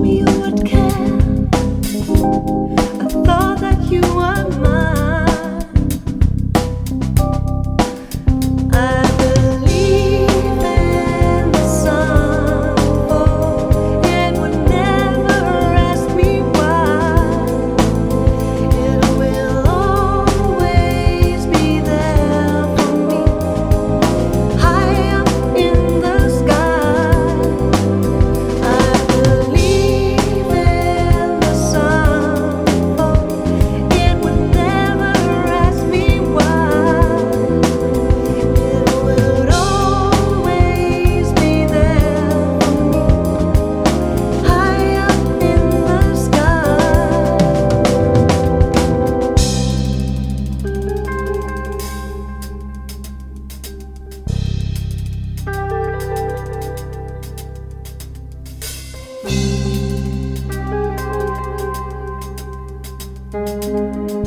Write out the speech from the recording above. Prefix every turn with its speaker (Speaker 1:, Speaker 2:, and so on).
Speaker 1: you would care. I thought that you were mine. I believe in the sun. Oh, it would never ask me why. It will always be there for me, high up in the sky. I believe in the sun. Oh, it would never ask me why. It would always be there for me, high up in the sky.